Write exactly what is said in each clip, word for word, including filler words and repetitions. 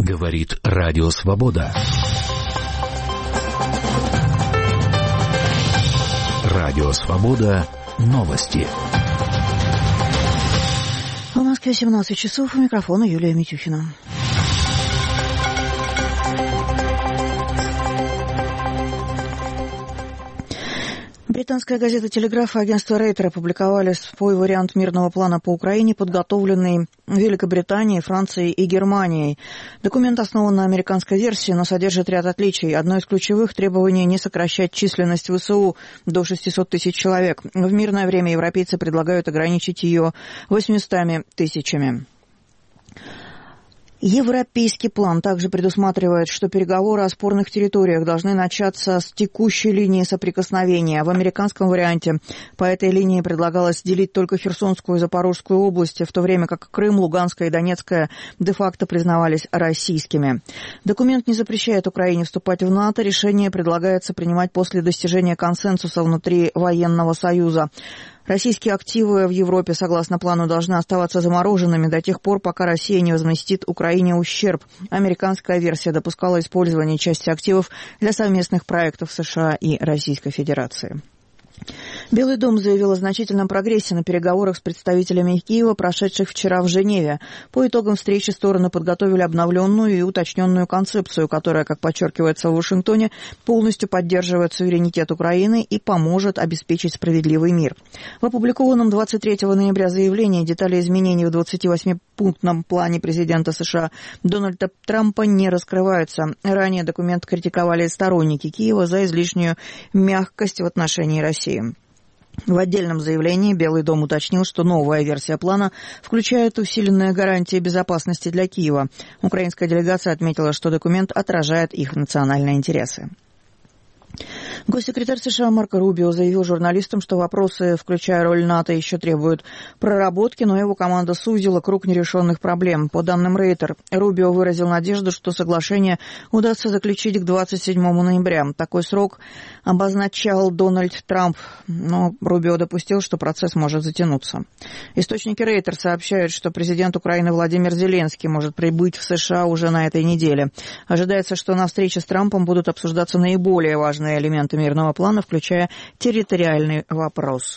Говорит Радио Свобода. Радио Свобода. Новости. В Москве семнадцать часов. У микрофона Юлия Митюхина. Британская газета «Телеграф» и агентство Рейтер опубликовали свой вариант мирного плана по Украине, подготовленный Великобританией, Францией и Германией. Документ основан на американской версии, но содержит ряд отличий. Одно из ключевых требований – не сокращать численность ВСУ до шестисот тысяч человек. В мирное время европейцы предлагают ограничить ее восьмистами тысячами. Европейский план также предусматривает, что переговоры о спорных территориях должны начаться с текущей линии соприкосновения. В американском варианте по этой линии предлагалось делить только Херсонскую и Запорожскую области, в то время как Крым, Луганская и Донецкая де-факто признавались российскими. Документ не запрещает Украине вступать в НАТО. Решение предлагается принимать после достижения консенсуса внутри военного союза. Российские активы в Европе, согласно плану, должны оставаться замороженными до тех пор, пока Россия не возместит Украине ущерб. Американская версия допускала использование части активов для совместных проектов США и Российской Федерации. Белый дом заявил о значительном прогрессе на переговорах с представителями Киева, прошедших вчера в Женеве. По итогам встречи стороны подготовили обновленную и уточненную концепцию, которая, как подчеркивается в Вашингтоне, полностью поддерживает суверенитет Украины и поможет обеспечить справедливый мир. В опубликованном двадцать третьего ноября заявлении детали изменений в двадцативосьмипунктном плане президента США Дональда Трампа не раскрываются. Ранее документ критиковали сторонники Киева за излишнюю мягкость в отношении России. В отдельном заявлении Белый дом уточнил, что новая версия плана включает усиленные гарантии безопасности для Киева. Украинская делегация отметила, что документ отражает их национальные интересы. Госсекретарь США Марко Рубио заявил журналистам, что вопросы, включая роль НАТО, еще требуют проработки, но его команда сузила круг нерешенных проблем. По данным Рейтер, Рубио выразил надежду, что соглашение удастся заключить к двадцать седьмому ноября. Такой срок обозначал Дональд Трамп, но Рубио допустил, что процесс может затянуться. Источники Рейтер сообщают, что президент Украины Владимир Зеленский может прибыть в США уже на этой неделе. Ожидается, что на встрече с Трампом будут обсуждаться наиболее важные элементы мирного плана, включая территориальный вопрос.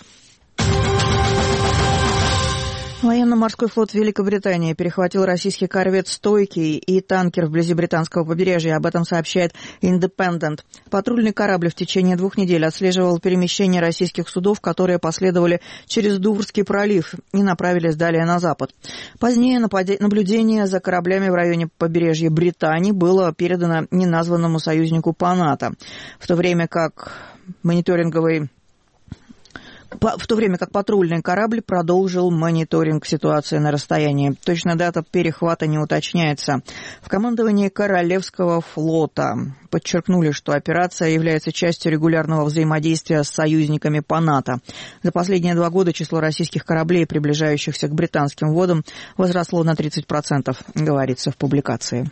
Военно-морской флот Великобритании перехватил российский корвет «Стойкий» и танкер вблизи британского побережья. Об этом сообщает «Индепендент». Патрульный корабль в течение двух недель отслеживал перемещение российских судов, которые последовали через Дуврский пролив и направились далее на запад. Позднее наблюдение за кораблями в районе побережья Британии было передано неназванному союзнику по НАТО, в то время как мониторинговый В то время как патрульный корабль продолжил мониторинг ситуации на расстоянии. Точная дата перехвата не уточняется. В командовании Королевского флота подчеркнули, что операция является частью регулярного взаимодействия с союзниками по НАТО. За последние два года число российских кораблей, приближающихся к британским водам, возросло на тридцать процентов, говорится в публикации.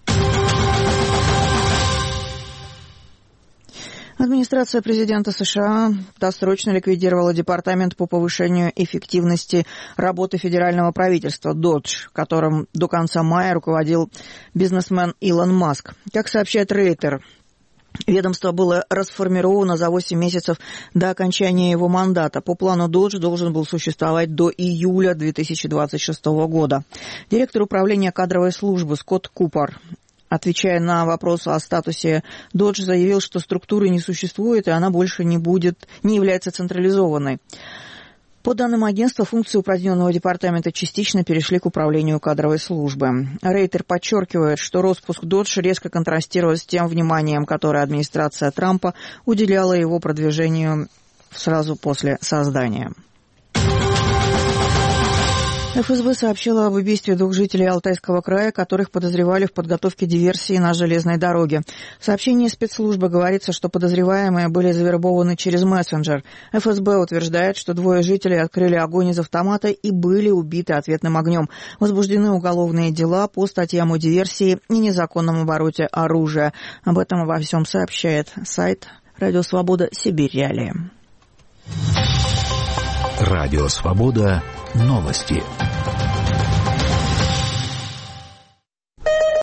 Администрация президента США досрочно ликвидировала департамент по повышению эффективности работы федерального правительства «Додж», которым до конца мая руководил бизнесмен Илон Маск. Как сообщает Рейтер, ведомство было расформировано за восемь месяцев до окончания его мандата. По плану «Додж» должен был существовать до июля две тысячи двадцать шестого года. Директор управления кадровой службы Скотт Купер, отвечая на вопрос о статусе «Додж», заявил, что структуры не существует, и она больше не будет, не является централизованной. По данным агентства, функции упраздненного департамента частично перешли к управлению кадровой службы. Рейтер подчеркивает, что распуск «Додж» резко контрастирует с тем вниманием, которое администрация Трампа уделяла его продвижению сразу после создания. эф эс бэ сообщила об убийстве двух жителей Алтайского края, которых подозревали в подготовке диверсии на железной дороге. В сообщении спецслужбы говорится, что подозреваемые были завербованы через мессенджер. эф эс бэ утверждает, что двое жителей открыли огонь из автомата и были убиты ответным огнем. Возбуждены уголовные дела по статьям о диверсии и незаконном обороте оружия. Об этом обо всем сообщает сайт «Радио Свобода. Сибирь. Реалии». Радио Свобода. Новости.